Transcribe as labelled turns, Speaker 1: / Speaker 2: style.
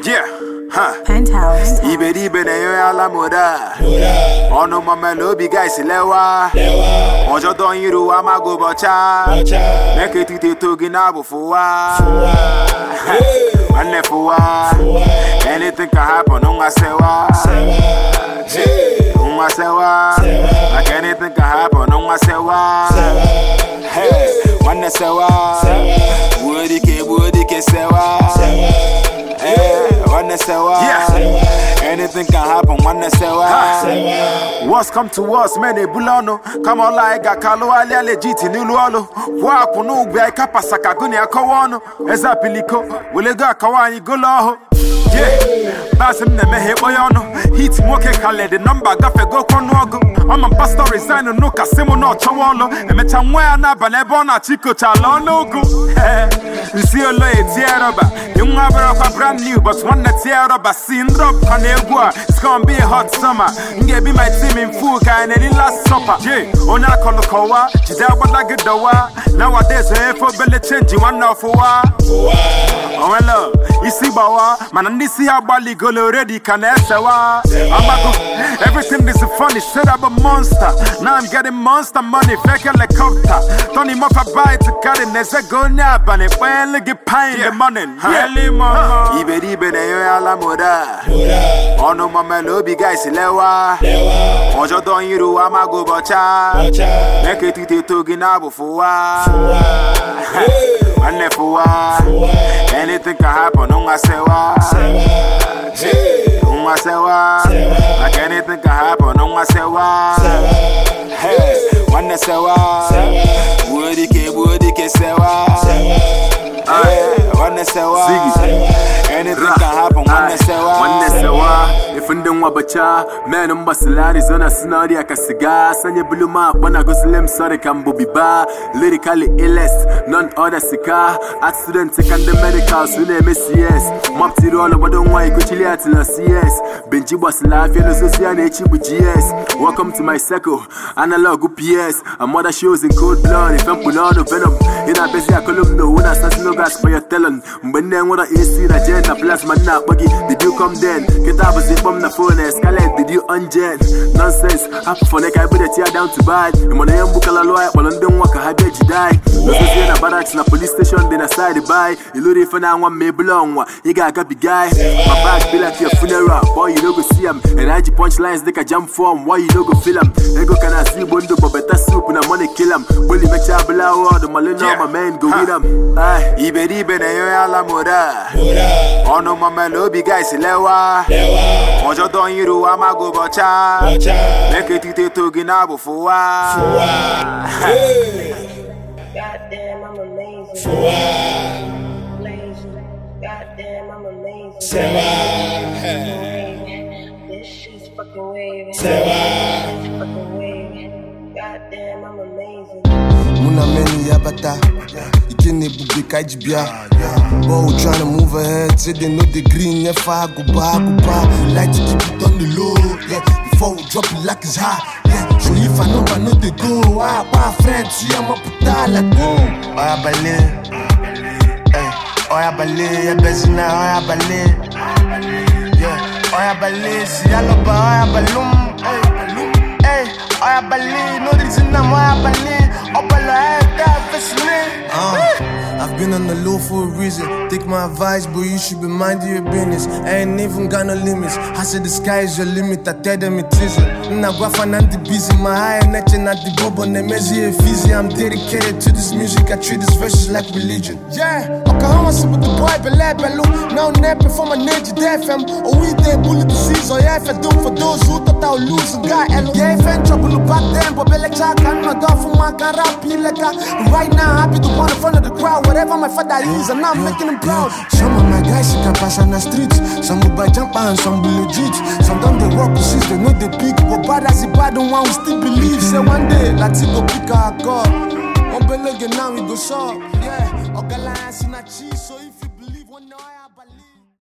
Speaker 1: Yeah,
Speaker 2: Penthouse.
Speaker 1: Ibe na yo ala moda. Ono mama lobi guys lewa. Ojo don yiru amago bocha. Make it to ginabo fuwa. Anything can happen, unga sewa. Unga sewa. Like anything can happen, unga sewa. Hey, wanna sewa. Woody ke sewa. Wanna sewa. Anything can happen, wanna sewa. What's come to us, many bulano. Come on like a kalo ali legit niluolo. Wa kunu be kapasaka guni akawano. Eza piliko, welega kawani goloho. Yeah, Basim never hit boyono. Heat moke kale the number gafe go konogo. I'm a pastor resign no kasimo no chawolo. Emechamwe na banebona chiko chalono go. You see a loy tieraba. You have a brand new, but one that tieraba seen drop kanegua. It's gonna be a hot summer. Nge be my team in full kind any last supper. Yeah, ona kolokowa. Chidaba like a dawa. Nowadays for belly change you one now for wa. Oh hello, you see bawa. Man, I see how Bali go already can sewa. Everything is funny, set up a monster. Now I'm getting monster money, fake helicopter. Tony Muffa buy to cut it, there's a go nap and it well get pine the money. Really, mama. Ibe na yo ala moda. Ono mama lobi guys lewa. Ojo don yiru amago bocha. Make it to ginabo fuwa. Anything can happen, unga sewa. Unga sewa. Like anything can happen, unga sewa. Hey, wanna sewa. Woody ke sewa. Wanna sewa. Anything can happen, wanna sewa.
Speaker 3: Wanna sewa. If ndem wabacha, man umbasilari zona sinari akasiga. Sanye buluma bana goslem sorry kambubi ba. Lyrically illest, none other sika. Accident take the medical soon MCS. Map tiro all about don't why kuchili atila CS. Benji was life and social chibu GS. Welcome to my circle, analog UPS. A mother shows in cold blood. If I'm pulling venom, in a busy column no one has no gas for your talent. When then what I see the jet, a plasma not buggy. Did you come then? Get up a from the phone, escalate, did you unjet? Nonsense, half for neck, I put a tear down to buy. The money and book a lawyer, but on don't walk a high bed, you die. No in a barracks, in a police station, then I side buy. You look if I want me belong, you got a big guy. My back be like your funeral, boy, you don't go see him. And I punch lines, they can jump for him, why you don't go feel him? They go can I see Bondo, but better soup and I money kill him. Will you make Chabla or the Malina, my man, go with him?
Speaker 1: Ibe na yo ala moda. Ono mama lobi guys lewa. Ojo don yiru amago bocha. Make it to ginabo fuwa.
Speaker 4: Goddamn, I'm amazing. Goddamn, I'm amazing. This shit's fucking waving. Fucking waving. Goddamn, I'm amazing.
Speaker 5: Muna many yabata. Ikene bube kajibia. But we tryna move ahead. Say they know the green. If I go back. Like to keep it on the low. Yeah, before we drop it like it's hot. Yeah, so if I know they go. My friends, see I'm up with that like boom. Oya bale, oya bale, ya bezina, oya bale. Yeah, oya bale, si aloba, oya balum. Hey, oya bale, no reason I'm oya bale. Opala, that fascinating. I've been on the low for a reason. Take my advice, but you should be minding your business. I ain't even got no limits. I said the sky is your limit. I tell them it isn't. Nagwafa nanti busy. My eye and neck at the bobo nemezi e fizzy. I'm dedicated to this music. I treat this verses like religion. Yeah, Oklahoma super the boy bele belu. Now napping for my ninja death fam. Oh we there bullet disease. Oh yeah, if I do for those who thought I would lose. Guy elo. Yeah, if I trouble back then, but bele chak I'm not off for my rap like right now. Happy to one in front of the crowd. Whatever my father is, and I'm making him proud. Some of my guys can pass on the streets. Some will buy jump and some will legit. Some don't they walk to they know they pick. But bad as it bad, don't want we still believe. Say one day, let's go pick our car. One below now we go shop. Yeah, Ogala in a cheese, so if you